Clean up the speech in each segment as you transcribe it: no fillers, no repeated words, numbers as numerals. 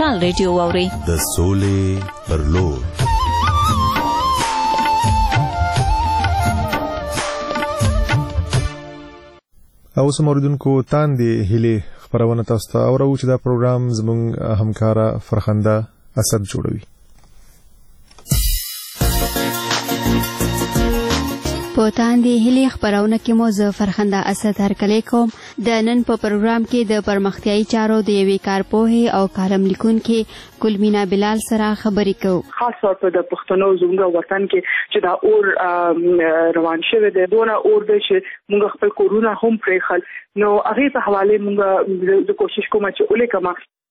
نېشنل ریډیو واوري د سولې پر لور. او سموردونکو تاندې هلي خبرونه تاسو ته اورو چې دا پروګرام زموږ همکارا فرخنده اسد جوړوي. په تاندې هلي خبرونه کې مو زه فرخنده اسد هرکلی کوم. د نن په پروګرام کې د پرمختیايي چارو د یوې کارپوهې او کالم لیکونکې ګلمینا بلال سره خبرې کوو. خاص طور په د پښتنو زموږ وطن کې چې دا اور روان شوی دی، دونه اور دی چې موږ خپل کورونه هم پرېښل. نو هغې په حواله موږ د کوشش کوم چې ولیکم.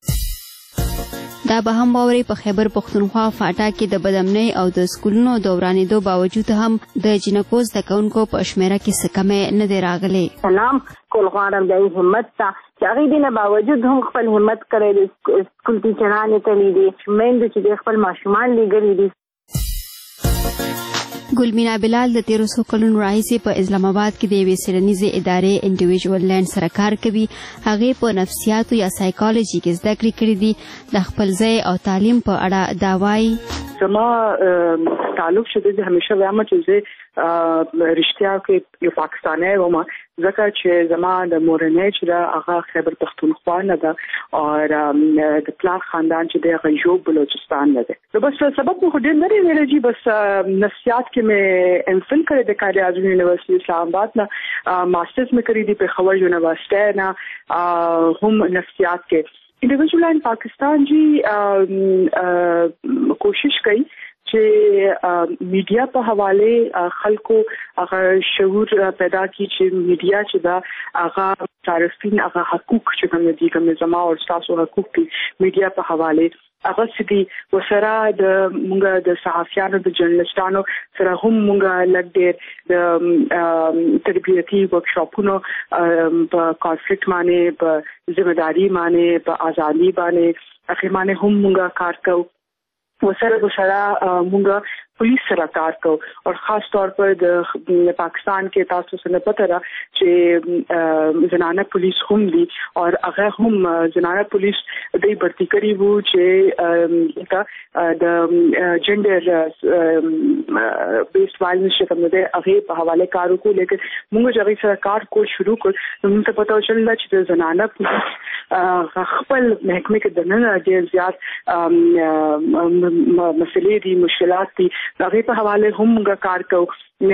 دا به هم باوري په خیبر پښتونخوا فاټا کې د بدامنۍ او د سکولونو دورانېدو باوجود هم د جنکو زده کوونکو په شمیره کې څه کمی نه دی راغلی. سلام کول غواړم د همت ته چې هغې دې نه باوجود هم خپل همت کړی دی. سکول ټیچرانې تللي دي، میندو چې د خپل ماشومان لیږلي دي. ګلمینا بلال د 1300 کلونو راهیسې په اسلام آباد کې د یوې څېړنیزې ادارې انډیویژوال لینډ سره کار کوي. هغې په نفسیاتو یا سایکالوژي کې زده کړې کړې دي. د خپل ځای او تعلیم په اړه دا وایي. زما تعلق شده چې همیشه وایم چې زه رښتیا کې یو پاکستانی وم، ځکه چې زما د مورنۍ چې دا هغه خیبر پښتونخوا نه ده او د پلار خاندان چې د غیوب بلوچستان نه ده. نو بس سبب مو ډېر نه ویل چې بس نفسیات کې مې امفل کړی د قائد اعظم یونیورسيټي اسلام آباد نه، ماسټرز مې کړی دی په خیبر یونیورسيټي نه هم نفسیات کې. انډیویژوال لینډ پاکستان جی کوشش کوي چې میډیا په حواله خلکو هغه شعور پیدا کړي چې میډیا چې دا هغه صارفین هغه حقوق چې کوم دي کوم زما او تاسو حقوق دي میډیا په حواله هغه سدي وسره د مونږ د صحافیانو د جرنالستانو سره هم مونږ لږ ډېر د تربیتي ورکشاپونو په کانفلیکټ باندې په ذمہداري باندې په ازادي باندې اخر باندې هم مونږ کار کوو. وسره مونږ पुलिस सलाहकार को और खास तौर पर पाकिस्तान के तासु से पता रहा कि जनाना पुलिस हम दी और अगर हम जनाना पुलिस दे भर्ती करी वो जे द जेंडर बेस्ड वायलेंस के तमदे अगे हवाले कारों को लेकर मुंगो जगह सरकार को शुरू कर मुझे पता चला कि जनाना पुलिस खपल महकमे के दनन जे ज्यादा मसले दी मुश्किलात थी هغه په حواله هم موږ کار کوو.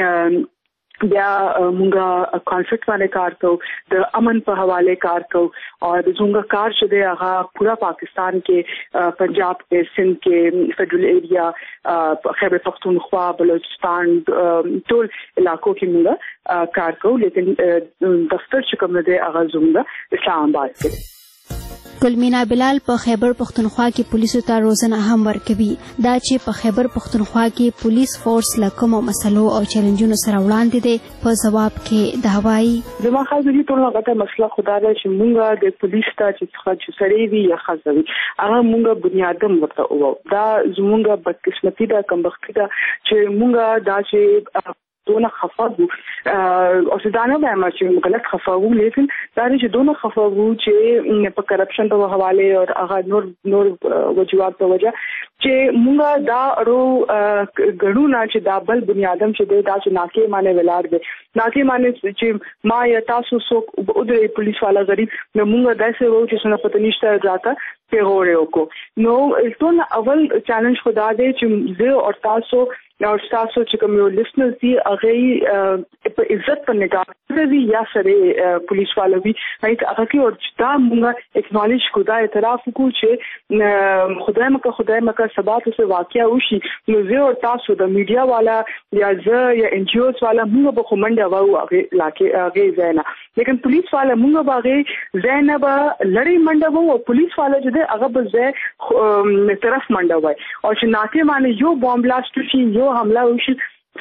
بیا موږ کانفلیکټ باندې کار کوو، د امن په حواله کار کوو او زموږ کار چې دی هغه پورا پاکستان کې پنجاب کې سندھ کې فیډرل ایریا خیبر پختونخوا بلوچستان ټول علاقو کې موږ کار کوو. لیکن دفتر چې کوم دی هغه زموږ اسلام آباد کې. ګلمینا بلال په خیبر پختونخوا کې پولیسو ته روزنه هم ورکوي. دا چې په خیبر پختونخوا کې پولیس فورس له کومو مسلو او چیلنجونو سره وړاندې دی په ځواب کې دا وایي. زما خاص دي ټول هغه مسله خدای دې چې موږ د پولیس ته چې سړی وي یا خاصوي هغه موږ بنیادم ورته وو. دا زموږ بدقسمتي ده، کمبختي ده چې موږ دا چې دونه خفه وو او څنګه به چې غلط خفه وو، لیکن دا چې دونه خفه وو چې په کرپشن په حواله او هغه نور وجوهات په وجه چې موږ دا ورو غړو نه چې دا بل بنیادم چې دا چې ناکې معنی ولار دي ناکې معنی چې ما یا تاسو سو او د پولیس والا غریب نو موږ داسې وو چې څنګه پته نشته راته پیغورې وکړو. نو ټول اول چیلنج خدا دې چې زه او تاسو چې کوم یو لیسنرز دي هغه په عزت په نگاه کوي یا سره پولیس والا وي هغه کې او دا موږ اکنالج کو دا اعتراف کو چې خدای مکه سبات سے واقعیا وشي نو زه او تاسو د میډیا والا یا زه یا ان جی اوز والا موږ به کومنده واو هغه لاکه هغه زینا، لیکن پولیس والا موږ باغې زینا به لړۍ منډه وو او پولیس والا چې هغه به زه طرف منډه وای او چې ناکه باندې یو بمب بلاست شي یو حمله وشي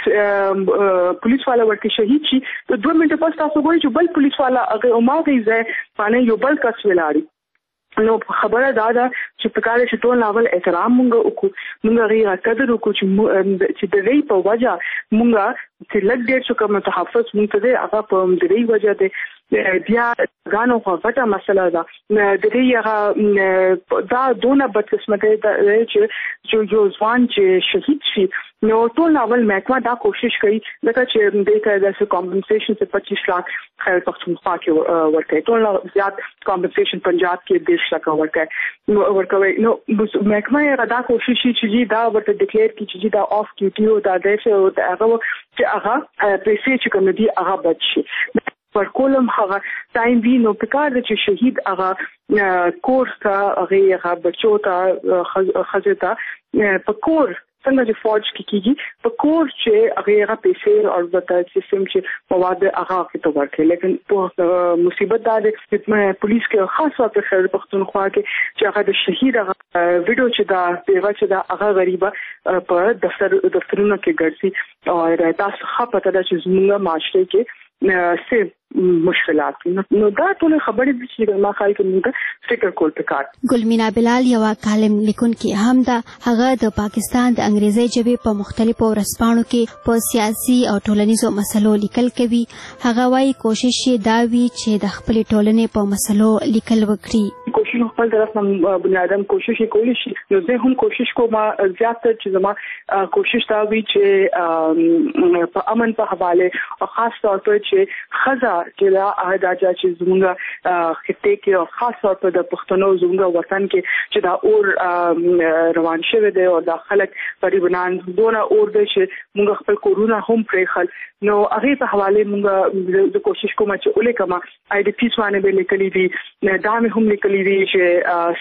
पुलिस वाला ورته شهید شي ته 2 منټه پس تاسو ګورئ چې بل پولیس والا هغه اوماغي ځای باندې یو بل کس ولاړی. نو خبره دا ده چې په کار چې ټول ناول احترام مونږ وکړو، مونږ غوښتل قدر وکړو چې د دې په وجه مونږ چې لږ ډېر څه کوم تحفظ مونږ ته هغه په دې وجه ده بیا غانو غټه مسله ده د دې هغه دا دونه بدقسمته ده چې یو ځوان چې شهید شي نو ټول اول محکمه دا کوشش کوي چې د دې کمپنسیشن څخه 25 लाख خیر پختونخوا کې ورکړي ټول زیات کمپنسیشن پنجاب کې 10 लाख ورکوي نو محکمه دا کوشش چې دا ورته ډیکلیئر کی چې دا آف ډیوټي او دا د هغه چې هغه پیسې چې کوم دي هغه بچي پر کولم هغه ټایم وی نو پکار د چې شهید هغه کورس ته هغه بچو ته خزتا پکور څنګه چې فوج کیږي په کور چې هغه پیسې او د سیستم چې مواد هغه کې ورکړي لیکن په مصیبت دا د پولیس کې خاص په خیر پختونخوا کې چې هغه د شهید هغه ویډیو چې دا پیغه چې دا هغه غریبه په دفترونو کې ګرځي او تاسو خپه پته ده چې زموږ معاشره کې سه مشکلات نو دا ټول خبرې دي چې ما خیال کې موږ فکر کول پکار ګلمینا بلال یو کالم لیکونکي هم دا هغه د پاکستان د انګریزي ژبې په مختلفو ورځپاڼو کې په سیاسي او ټولنیزو مسلو لیکل کوي هغه وايي کوشش یې دا وی چې د خپل ټولنې په مسلو لیکل وکړي کوشش خپل طرف نه بنیادم کوشش کولی شي نو زه هم کوشش کوم زیاتره چې زما کوشش دا وی چې په امن په حواله او خاص طور په چې خزا چې دا اهداجا چې زموږه خطه کې او خاص طور په د پښتنو زموږه وطن کې چې دا اور روان شوی دی او د خلک پریبنان دونه اور دی چې موږ خپل کورونا هم پرېخل نو هغه په حواله موږ د کوشش کوم چې اولې کما آی ډی پیس باندې به لیکلي دي دا مې هم لیکلي دي چې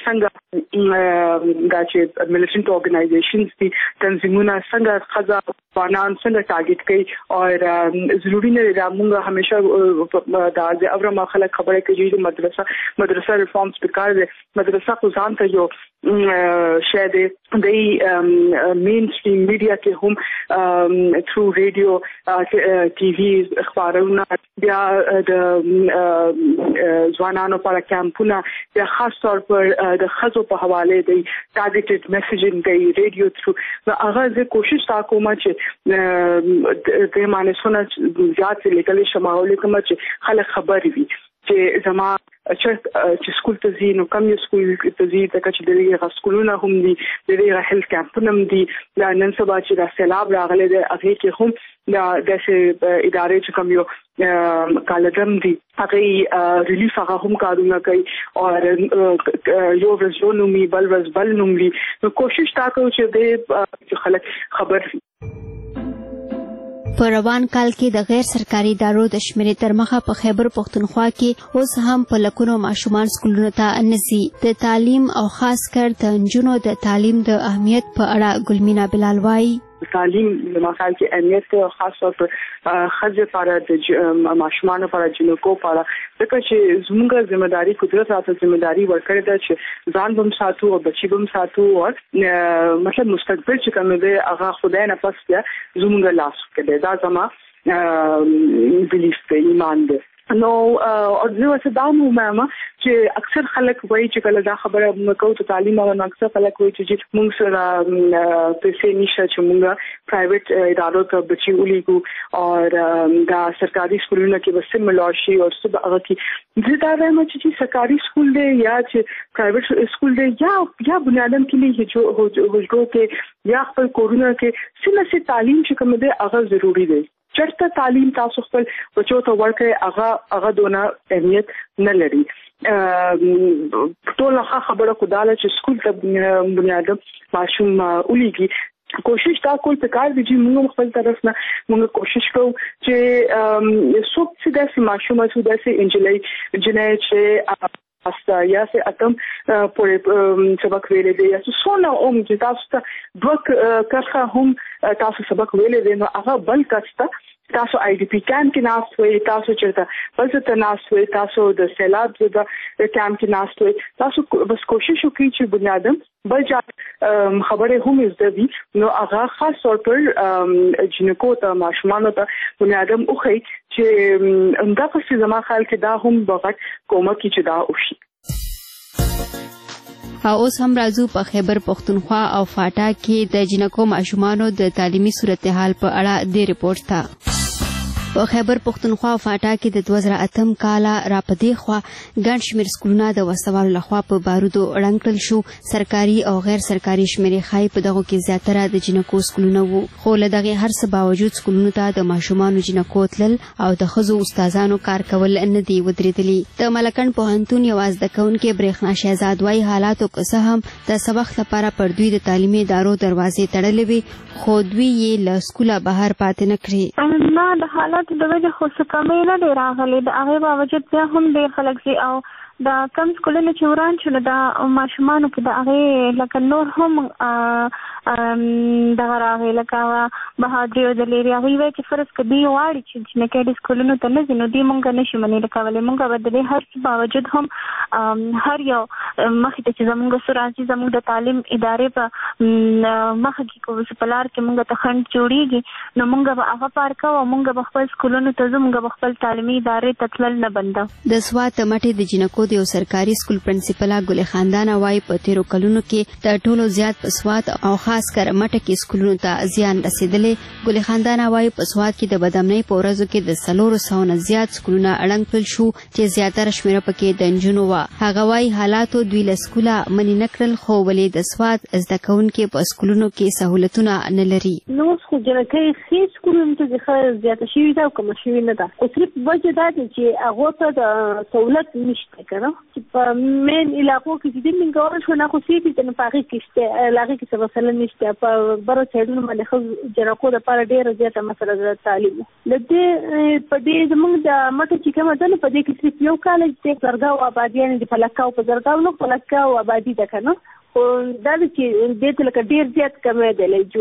څنګه دا چې ملیټنټ اورګنایزیشنز دي تنظیمونه څنګه خزا قانون څنګه ټارګټ کوي او ضروري نه دی موږ همیشه دا د اورما خلک خبره کوي چې مدرسه ریفارمز پکار دي مدرسه خو ځان ته یو شاید د مین سټریم میډیا کې هم تھرو ریډیو ټي وي اخبارونه بیا د ځوانانو لپاره کیمپونه بیا خاص طور پر د خزو په حواله دی ټارګټډ میسیجینګ کوي ریډیو تھرو هغه زه کوشش تا کوم چې د مانسونه زیات لیکل شمول کوم چې خلک خبر وي چې زما چې سکول ته ځي نو کوم یو سکول ته ځي ځکه چې دغه سکولونه هم دي دغه هیلث کیمپونه هم دي دا نن سبا چې د سیلاب راغلي د هغه کې هم دا د ادارې چې کوم یو کالجم دي هغه ریلیف هغه هم کارونه کوي او یو ورځ نومي بل ورځ بل نومي نو کوشش تا کوو چې د خلک خبر په روان کال کې د غیر سرکاري ادارو د شمیرې تر مخه په خیبر پختونخوا کې اوس هم په لکونو ماشومان سکولونو ته نزي د تعلیم او خاص کر د نجونو د تعلیم د اهمیت په اړه ګلمینا بلال وايي تعلیم د مخال کې اهمیت خاص طور پر خځې لپاره د ماشومان لپاره جنکو لپاره ځکه چې زموږه ځمېداري قدرت راته ځمېداري ورکړې ده چې ځان بم ساتو او بچي بم ساتو او مطلب مستقبل چې کوم دی هغه خدای نه پس بیا زموږه لاس کې دی دا زما بلیف دی ایمان دی نو او زه څه دا مهمه چې اکثر خلک وایي چې کله دا خبره مکو ته تعلیم او اکثر خلک وایي چې موږ سره پیسې نشته چې موږ پرایویټ ادارو ته بچي ولیکو او دا سرکاري سکولونو کې بس ملاشي او څه هغه کې زه دا وایم چې سرکاري سکول دی یا چې پرایویټ سکول دی یا بنیادم کې نه هجرو کې یا خپل کورونا کې سمه تعلیم چې کوم دی هغه ضروری دی چرته تعلیم تاسو خپل بچو ته ورکړئ هغه دونه اهمیت نه لري ټول خبره خداله چې سکول ته بنیادم ماشوم ولیږي کوشش تا کول پکار دي چې موږ خپل طرف نه موږ کوشش کوو چې څوک چې داسې ماشوم او داسې انجلۍ چې یا سه اتم پورې سبق ویلې دي یا څونه چې تاسو ته دوک کرخه هم تاسو سبق ویلې دي نو هغه بل کسته تاسو آی ډی پی کیمپ کې ناست وي تاسو چرته بل څه ناست وي تاسو د سیلاب د کیمپ کې ناست وي تاسو بس کوشش وکړئ چې بنیادم بل ځای خبره هم زده وي نو هغه خاص طور پر جنکو ته ماشومان ته بنیادم اوخی چې انده په زما خیال کې دا هم بغت کومه کې چې دا وشي او اوس هم راځو په خیبر پختونخوا او فاټا کې د جنکو ماشومانو د تعلیمي صورتحال په اړه د ریپورت ته په خیبر پښتونخوا فاټا کې د 2008 کال را پدې خوا ګڼ شمېر سکولونه د وسوالو لخوا په بارودو ړنګ کړل شو. سرکاري او غیر سرکاري شمېرې ښایي په دغو کې زیاتره د جنکو سکولونه وو، خو له دغې هر څه باوجود سکولونو ته د ماشومانو جنکو تلل او د ښځو استادانو کار کول نه دي ودرېدلي. د ملکن پوهنتون یوه زده کوونکې برېښنا شهزاد وایي حالاتو که څه هم د سبق لپاره پر دوی د تعلیمي ادارو دروازې تړلې وي، خو دوی یې له سکوله بهر پاتې نه کړې. نه، د حالاتو د وجې خو څه کمی نه دی راغلی، د هغې باوجود بیا هم ډېر خلک ځي او د کم سکولونه چې وران شول د ماشومانو کې د هغې لکه نور هم دغه راغی لکه بهادري او دلیري، هغوی وایي چې فرض که دوی غواړي چې جنکۍ دې سکولونو ته نه ځي نو دوی مونږ نشي منې کولی. مونږ به د دې هر څه باوجود هم هر یو مخې ته چې زمونږ څه راځي زمونږ د تعلیم ادارې په مخه کې کوم په لار کې مونږ ته خنډ جوړېږي نو مونږ به هغه پار کوو او مونږ به خپل سکولونو ته ځو، مونږ به خپل تعلیمي ادارې ته تلل نه بندو. د سوات مټې د جنکو د یو سرکاري سکول پرنسپله ګل خاندانه وایي په تیرو کلونو کې د ټولو زیات په سوات او خاص کر مټه کې سکولونو ته زیان رسېدلی. ګل خاندانه وایي په سوات کې د بدامنۍ په ورځو کې د 400 نه زیات سکولونه ړنګ کړل شو چې زیاتره شمېره پکې د نجونو وه. هغه وایي حالاتو دوی له سکوله منې نه کړل، خو ولې د سوات زده کوونکي په سکولونو کې سهولتونه نه لري. نو خو جنکۍ ښې سکولونو ته ښه زیاته شوې ده او کمه شوې نه ده، خو صرف وجه دا ده چې هغو ته د سهولت نشته که نه، چې په مین علاقو کې چې دې منګول شو نه خو سیفي ته نو په هغې کې شته، هغې کې څه مسله نشته. په برو سایډونو باندې ښه جنکو دپاره ډېره زیاته مسله ده تعلیم. د دې په دې زموږ د مټه چې کومه ده نو په دې کې صرف یو کالج دی، زرګاو آبادیانې د په لکاو په زرګاو نه په لکاو آبادي ده که نه، خو دا ده چې دې ته لکه ډېر زیات کمی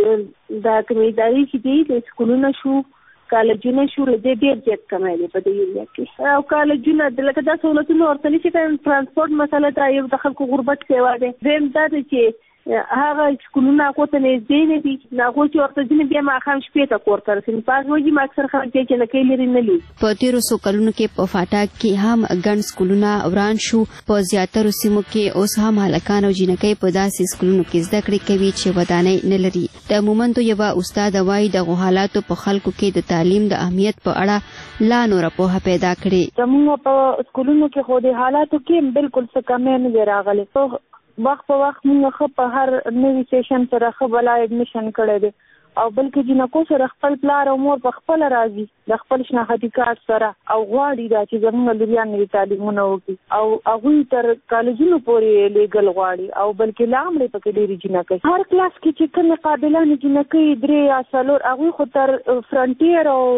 دی. دا کومې ادارې چې دي د سکولونه شو کالجونه شو له دې ډېر زیات کمی دی په دې ایریا کې. او کالجونه لکه دا سهولتونه ورته نشي کولی، ترانسپورټ مسله ده، یو د خلکو غربت سیوا دی. دویم دا ده چې هغه سکولونه هغو ته نږدې نه دي، هغو چې ورته ځینې بیا ماښام شپې ته کور ته رسوي، په هغې وجې اکثر خلک دی جنکۍ لرې نه لي. په تېرو څو کلونو کې په فاټا کې هم ګڼ سکولونه وران شو. په زیاترو سیمو کې اوس هم هلکان او جنکۍ په داسې سکولونو کې زده کړې کوي چې ودانۍ نه لري. د مومندو یوه استاده وایي دغو حالاتو په خلکو کې د تعلیم د اهمیت په اړه لا نوره پوهه پیدا کړې. زموږ په سکولونو کې خو د حالاتو کې بالکل څه کمی نه دی راغلی. وخت په وخت موږ ښه په هر نوي سیشن سره ښه بلا ایډمیشن کړی دی او بلکې جنکو سره خپل پلار او مور په خپله راځي د خپل شناختی کارت سره او غواړي دا چې زموږ لوریان نوي تعلیمونه وکړي او هغوی تر کالجونو پورې لیږل غواړي او بلکې لا هم پکې ډېرې جنکۍ هر کلاس کې چې کومې قابلانې جنکۍ 3 یا 4 هغوی خو تر فرنټیر او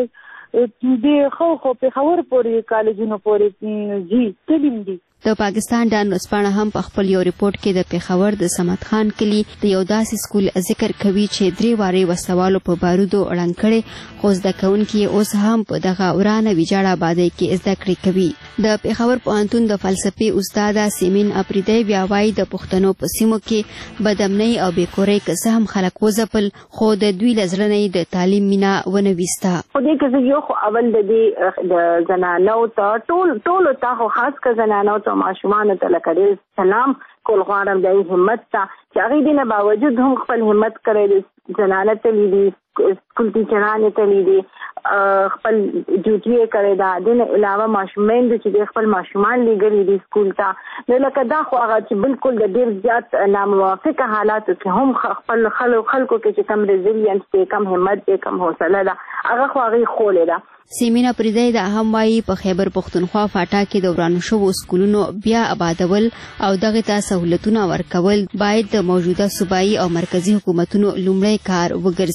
د خو پېښور پورې کالجونو پورې ځي تلیم دي. د پاکستان ډان ورځپاڼه هم په خپل یو ریپورت کې د پېښور د صمد خان کلي د یو داسې سکول ذکر کوي چې 3 وارې وسوالو په بارودو ړنګ کړی، خو زده کوونکي اوس هم په دغه ورانه ویجاړه آبادۍ کې زده کړې کوي. د پېښور پوهنتون د فلسفې استاده سیمین اپریدی بیا وایي د پښتنو په سیمو کې بدامنۍ او بېکورۍ که څه هم خلک وځپل، خو د دوی له زړه نه د تعلیم مینه ونه ویسته. خو دې که زه یو خو اول د دې د زنانو ته ټولو ته خو خاص که زنانو ته ماشومانو ته لکه ډېر سلام کول غواړم د همت ته چې هغې دې نه باوجود هم خپل همت کړی دی، زنانه تللی دي، سکول ټیچرانې تللی دي، خپل ډیوټي یې کړې ده. دې نه علاوه ماشومین چې دی خپل ماشومان لیږلي دي سکول ته. نو لکه دا خو هغه چې بالکل د ډېر زیات ناموافقه حالاتو کې هم خپل خلکو کې چې کم ریزیلینس دی، کم همت دی، کم حوصله ده، هغه خو هغې ښولې ده. سیمینا پریدی دا هم وایي په خیبر پښتونخوا فاټا کې د ورانو شوو سکولونو بیا آبادول او دغه ته سهولتونه ورکول باید د موجوده صوبایي او مرکزی حکومتونو لومړی کار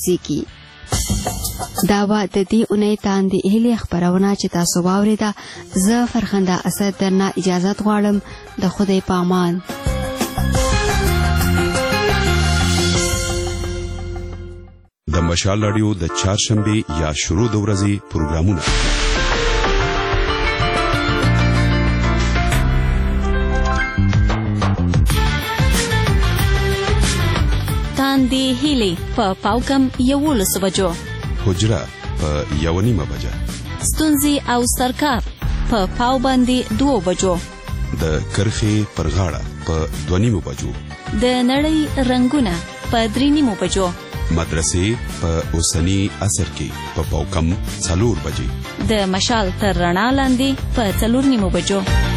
وګرځي. دا و د دې اونۍ تاندې هیلې خپرونه چې تاسو واورېده. زه فرخنده اسد درنه اجازت غواړم. د خدای په امان. د مشال رادیو د چهارشنبه یا شروع د ورځې پروګرامونه تاندې هیلې په پاوکم 11 بجو، حجره په 1:30 بجه، ستونزې او سرکار په پاو باندې 2 بجو، د کرخې پر غاړه په 2:30 بجو، د نړۍ رنگونه په 3:30 بجو، مدرسې په اوسنی عصر کې په پاوکم 4 بجې د مشال تر رڼا لاندې په 4 بجو